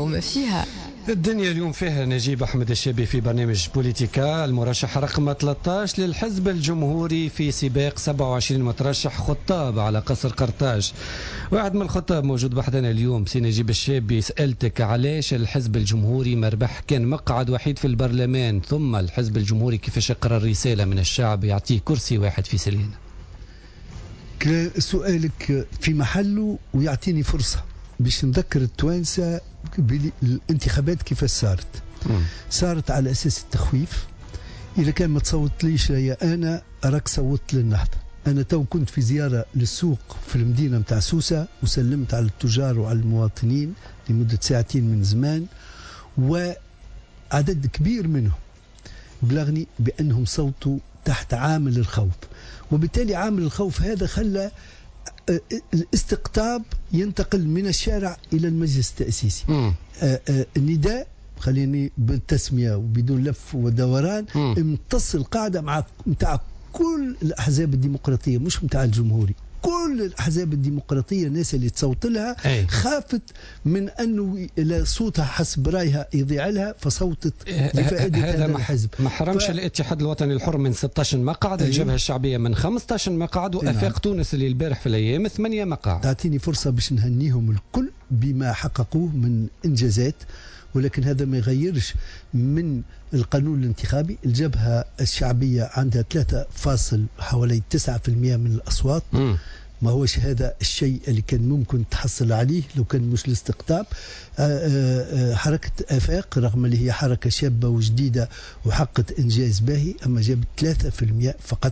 اليوم فيها. الدنيا اليوم فيها نجيب أحمد الشابي في برنامج بوليتيكا، المرشح رقم 13 للحزب الجمهوري في سباق 27 مترشح خطاب على قصر قرطاج. واحد من الخطاب موجود بحثنا اليوم، سي نجيب الشابي. سألتك علاش الحزب الجمهوري مربح كان مقعد وحيد في البرلمان، ثم الحزب الجمهوري كيفاش يقرأ رسالة من الشعب يعطيه كرسي واحد في سلينا؟ سؤالك في محله ويعطيني فرصة باش نذكر التوانسة بالانتخابات كيف صارت على أساس التخويف. إذا كان ما تصوتليش ليا أنا أراك صوت للنهضة. أنا تو كنت في زيارة للسوق في المدينة متاع سوسة وسلمت على التجار وعلى المواطنين لمدة ساعتين من زمان، وعدد كبير منهم بلغني بأنهم صوتوا تحت عامل الخوف، وبالتالي عامل الخوف هذا خلى الاستقطاب ينتقل من الشارع إلى المجلس التأسيسي. النداء، خليني بالتسمية وبدون لف ودوران، امتص القاعدة مع كل الأحزاب الديمقراطية، مش متاع الجمهوري، كل الأحزاب الديمقراطية الناس اللي تصوت لها خافت من أنه صوتها حسب رأيها يضيع لها، فصوتت لفائدة هذا الحزب. ما حرمش الاتحاد الوطني الحر من 16 مقعد، الجبهة الشعبية من 15 مقعد، وأفاق تونس اللي البارح في الأيام 8 مقاعد. تعطيني فرصة باش نهنيهم الكل بما حققوه من إنجازات، ولكن هذا ما يغيرش من القانون الانتخابي. الجبهة الشعبية عندها حوالي 9% من الأصوات. ما هوش هذا الشيء اللي كان ممكن تحصل عليه لو كان مش الاستقطاب. حركة آفاق رغم اللي هي حركة شابة وجديدة وحققت إنجاز باهي، أما جابت 3% فقط،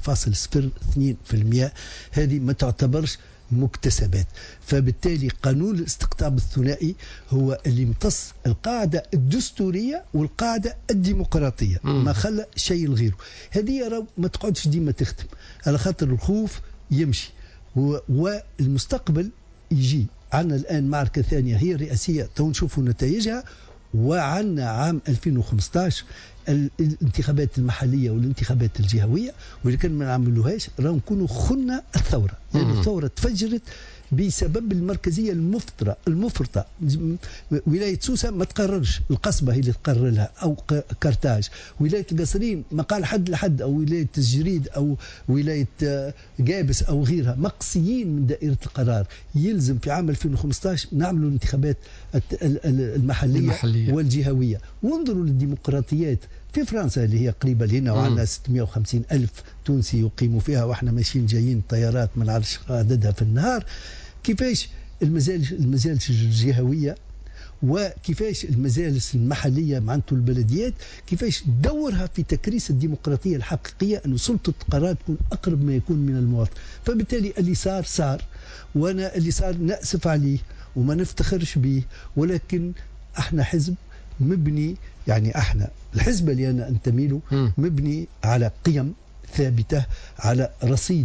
3.02%. هذه ما تعتبرش مكتسبات. فبالتالي قانون الاستقطاب الثنائي هو اللي امتص القاعدة الدستورية والقاعدة الديمقراطية، ما خلى شيء لغيره. هذه ما تقعدش ديما تختم، على خاطر الخوف يمشي والمستقبل يجي. عنا الآن معركة ثانية هي الرئاسية، تو نشوفوا نتائجها، وعنا عام 2015 الانتخابات المحلية والانتخابات الجهوية، واللي كان ما نعملوهاش راه نكونوا خنا الثورة. لأن الثورة تفجرت بسبب المركزية المفرطة. ولاية سوسة ما تقررش، القصبة هي اللي تقرر لها، أو قرطاج. ولاية القصرين ما قال حد لحد، أو ولاية الجريد أو ولاية قابس أو غيرها، مقصيين من دائرة القرار. يلزم في عام 2015 نعملوا الانتخابات المحلية والجهوية. وانظروا للديمقراطيات في فرنسا اللي هي قريبة لنا، وعندنا 650 ألف تونسي يقيموا فيها، واحنا ماشيين جايين طيارات ما نعرفش عددها في النهار. كيفاش المجالس الجهوية وكيفاش المجالس المحلية معناتها البلديات، كيفاش دورها في تكريس الديمقراطية الحقيقية، أن سلطة القرار تكون أقرب ما يكون من المواطن. فبالتالي اللي صار، وأنا اللي صار نأسف عليه وما نفتخرش به، ولكن احنا حزب مبني، يعني احنا الحزب اللي انا انتمي له مبني على قيم ثابته، على رصيد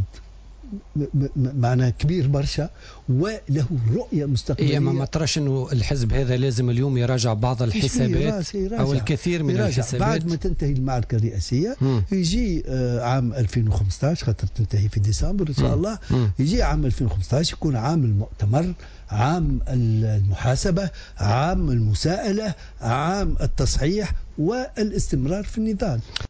معناه كبير برشا، وله رؤيه مستقبليه. ما تراش انه الحزب هذا لازم اليوم يراجع بعض الحسابات او الكثير من الحسابات بعد ما تنتهي المعركه الرئاسيه؟ يجي عام 2015، خاطر تنتهي في ديسمبر ان شاء الله. يجي عام 2015 يكون عام المؤتمر، عام المحاسبه، عام المساءله، عام التصحيح والاستمرار في النضال.